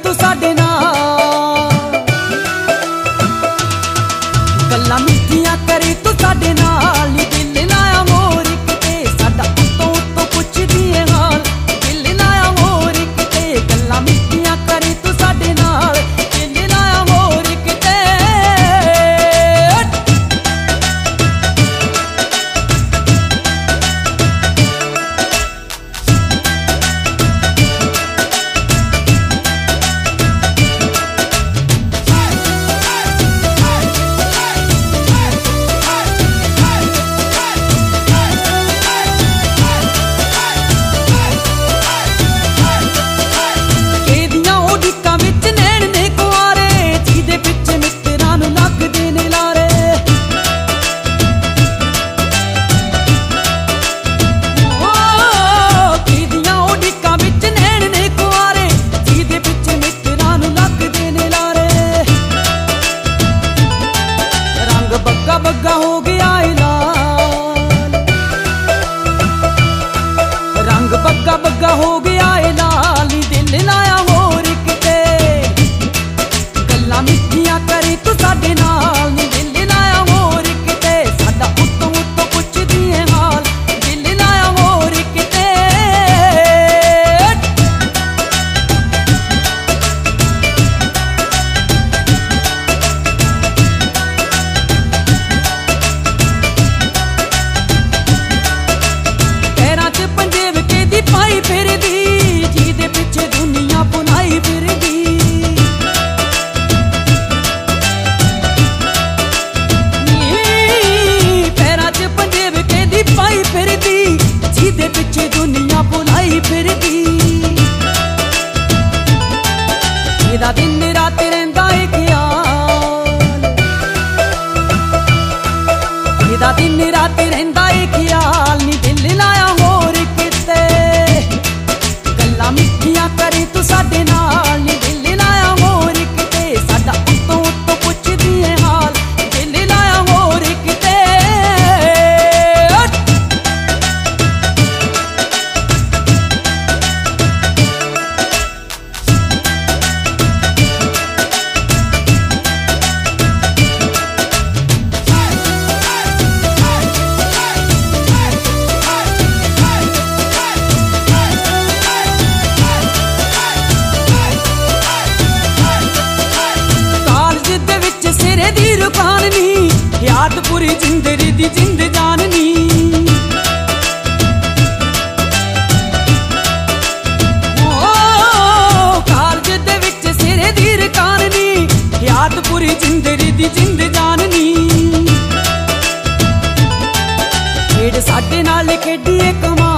तू साडे नाल, गल्लां मिठियां करे तू साडे नाल। नी दिल लाया मोर किते साडा उत्तों उत्तों पुछदी है हाल, दिल लाया मोर किते गल्लां मिठियां करे तू साडे नाल, दिल लाया मोर किते। बग्गा हो गया है लाल, रंग बग्गा बग्गा हो गया है लाल। नी दिल लाया मोर किते गल्लां मिठियां करे तू साडे नाल, नी दिल लाया मोर किते साडा उत्तों उत्तों पुछदी है हाल, दिल लाया मोर किते। पाई फिरदी जिहदे पिछे दुनिया पुनाई फिरदी, पैरां च पंजेब कहदी पाई फिरदी जिहदे पिछे दुनिया पुनाई फिरदी। एदा दिन रात रहिंदा है ख्याल, एदा दिन रात रहिंदा है ख्याल। नी दिल लाया मोर किते गल्लां मिठियां करे तू साडे नाल, नी दिल लाया मोर किते साडा उत्तों उत्तों पुछदी है हाल, दिल लाया मोर किते। दी रुकान नी याद पूरी जिंदगी दी जिंद जान नी, कालज दे विच सिरे दी रुकान नी याद पूरी जिंदगी दी जिंद जान नी। खेड साडे नाल खेडिए कमाल,